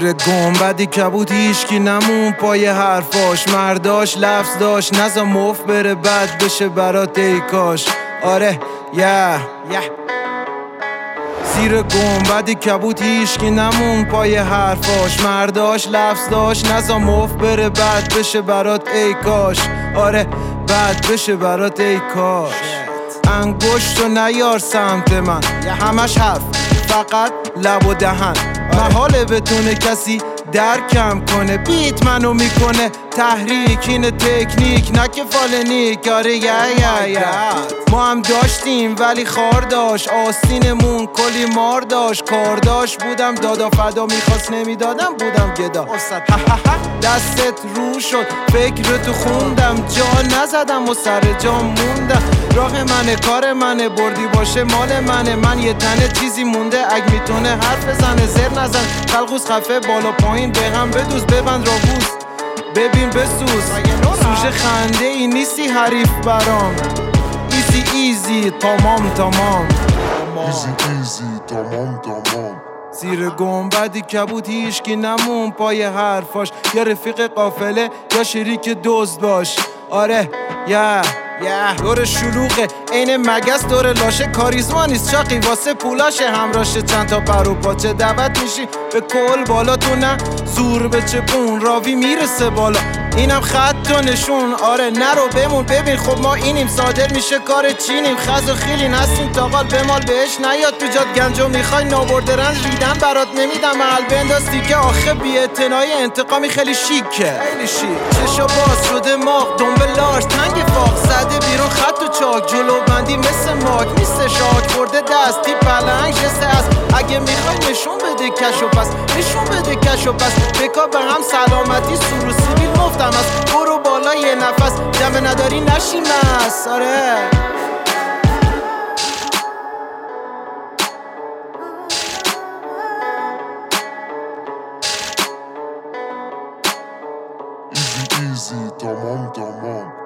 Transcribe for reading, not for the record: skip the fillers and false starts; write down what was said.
زیر گنبدی کبود هیچکی نمون پای حرفاش، مرداش لفظ داشت نزا مف بره بد بشه برات ای کاش. آره زیر گنبدی کبود هیچکی نمون پای حرفاش، مرداش لفظ داشت نزا مف بره بد بشه برات ای کاش. آره بد بشه برات ای کاش. انگشت و نیار سمت من همش حرف فقط لب و دهن، محاله بتونه کسی درکم کنه. بیت منو میکنه تحریک، اینه تکنیک نه که فالنیک. آره ما هم داشتیم ولی خار داشت، آستینمون کلی مار داشت. کار داشت بودم دادا فدا، میخواست نمیدادم بودم گدا. دستت رو شد فکرتو خوندم، جا نزدم و سر جا موندم. راه منه کار منه، بردی باشه مال منه. من یه تنه چیزی مونده اگه میتونه حرف بزنه. زر نزن خلقوز خفه بالا پایین به هم بدوز، ببند راووز ببین بسوز. سوژه خنده ای نیستی حریف برام، ایزی ایزی تمام ایزی تمام زیر گنبدی کبود هیچکی نمون پای حرفاش، یا رفیق قافله یا شریک دزد باش. آره دور شلوغه عین مگس دور لاشه، کاریزما نیست چاقی واسه پولاشه. همراشه چند تا پر و پاچه دعوت میشی به کل بالا، تو نه زور به چپون راوی میرسه بالا. اینم خط و نشون، آره نرو بمون ببین خب ما اینیم. صادر میشه کار چینیم، خز و خیلین هستیم تاقال بمال بهش نیاد تو جاد. گنجو میخوای نابرده رنج ریدن برات نمیدم، محل بندازتی که آخه بی اعتنای انتقامی خیلی شیکه. خیلی شیک چشا باز شده ماغ دنبلاش تنگ فاق، زده بیرون خط و چاک جلو بندی مثل ماک. نیست شاک خورده دستی پلنگ جسه است. اگه میخوای نشون بده کشو پس، نشون بده کشو پس. بکا به هم سلامتی سور و سیبیل مفتم است. برو بالا یه نفس جمع نداری نشی مست. آره ایزی تمام